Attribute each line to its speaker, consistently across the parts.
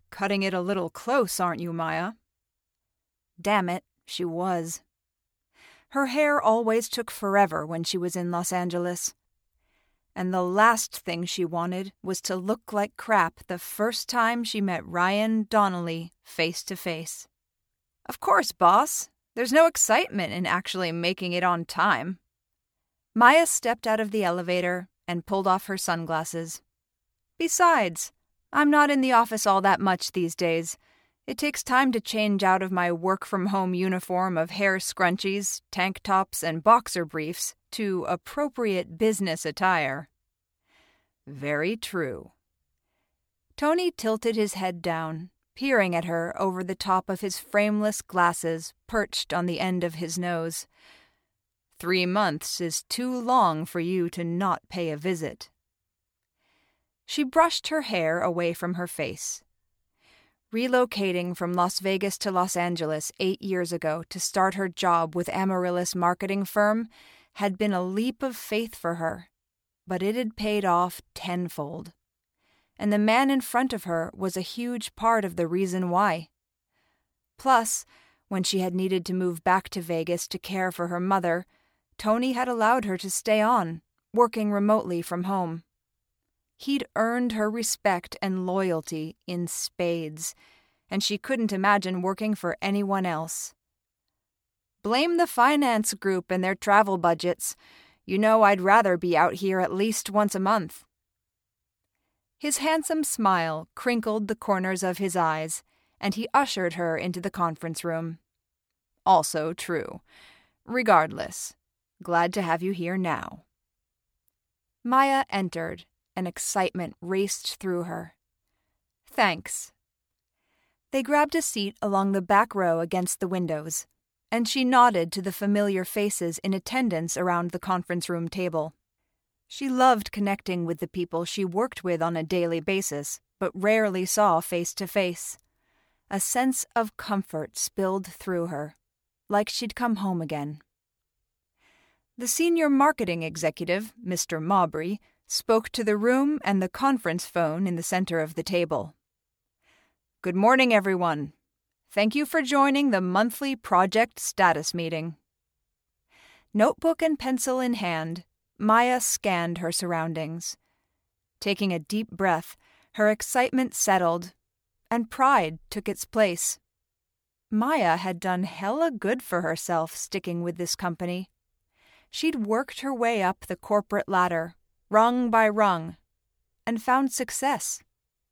Speaker 1: Cutting it a little close, aren't you, Maya? Damn it, she was. Her hair always took forever when she was in Los Angeles. And the last thing she wanted was to look like crap the first time she met Ryan Donnelly face to face. Of course, boss. There's no excitement in actually making it on time. Maya stepped out of the elevator and pulled off her sunglasses. Besides, I'm not in the office all that much these days. It takes time to change out of my work-from-home uniform of hair scrunchies, tank tops, and boxer briefs to appropriate business attire. Very true. Tony tilted his head down, peering at her over the top of his frameless glasses perched on the end of his nose. 3 months is too long for you to not pay a visit. She brushed her hair away from her face. Relocating from Las Vegas to Los Angeles 8 years ago to start her job with Amaryllis marketing firm had been a leap of faith for her, but it had paid off tenfold. And the man in front of her was a huge part of the reason why. Plus, when she had needed to move back to Vegas to care for her mother, Tony had allowed her to stay on, working remotely from home. He'd earned her respect and loyalty in spades, and she couldn't imagine working for anyone else. Blame the finance group and their travel budgets. You know I'd rather be out here at least once a month. His handsome smile crinkled the corners of his eyes, and he ushered her into the conference room. Also true. Regardless, glad to have you here now. Maya entered, and excitement raced through her. Thanks. They grabbed a seat along the back row against the windows, and she nodded to the familiar faces in attendance around the conference room table. She loved connecting with the people she worked with on a daily basis, but rarely saw face to face. A sense of comfort spilled through her, like she'd come home again. The senior marketing executive, Mr. Maubrey, spoke to the room and the conference phone in the center of the table. Good morning, everyone. Thank you for joining the monthly project status meeting. Notebook and pencil in hand, Maya scanned her surroundings. Taking a deep breath, her excitement settled, and pride took its place. Maya had done hella good for herself sticking with this company. She'd worked her way up the corporate ladder, rung by rung, and found success.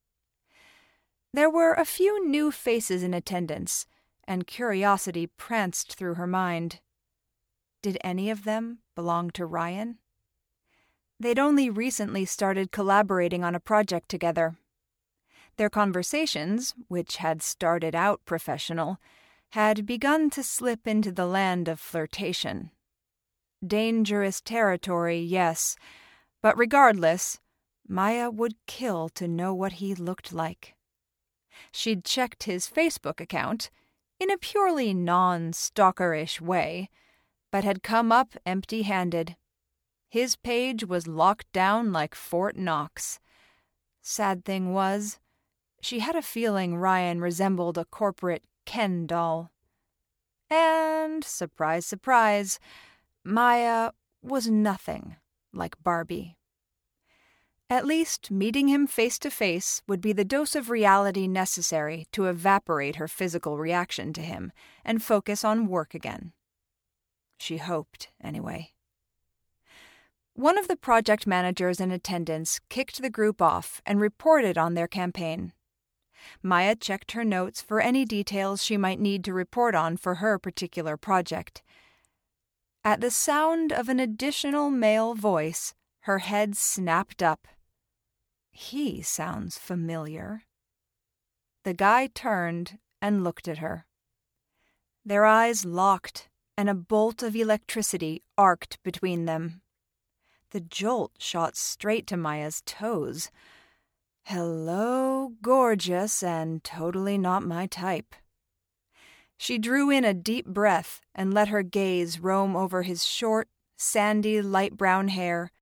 Speaker 1: There were a few new faces in attendance, and curiosity pranced through her mind. Did any of them belong to Ryan? They'd only recently started collaborating on a project together. Their conversations, which had started out professional, had begun to slip into the land of flirtation. Dangerous territory, yes, but regardless, Maya would kill to know what he looked like. She'd checked his Facebook account, in a purely non-stalkerish way, but had come up empty-handed. His page was locked down like Fort Knox. Sad thing was, she had a feeling Ryan resembled a corporate Ken doll. And, surprise, surprise, Maya was nothing like Barbie. At least meeting him face to face would be the dose of reality necessary to evaporate her physical reaction to him and focus on work again. She hoped, anyway. One of the project managers in attendance kicked the group off and reported on their campaign. Maya checked her notes for any details she might need to report on for her particular project. At the sound of an additional male voice, her head snapped up. He sounds familiar. The guy turned and looked at her. Their eyes locked, and a bolt of electricity arced between them. The jolt shot straight to Maya's toes. Hello, gorgeous, and totally not my type. She drew in a deep breath and let her gaze roam over his short, sandy, light brown hair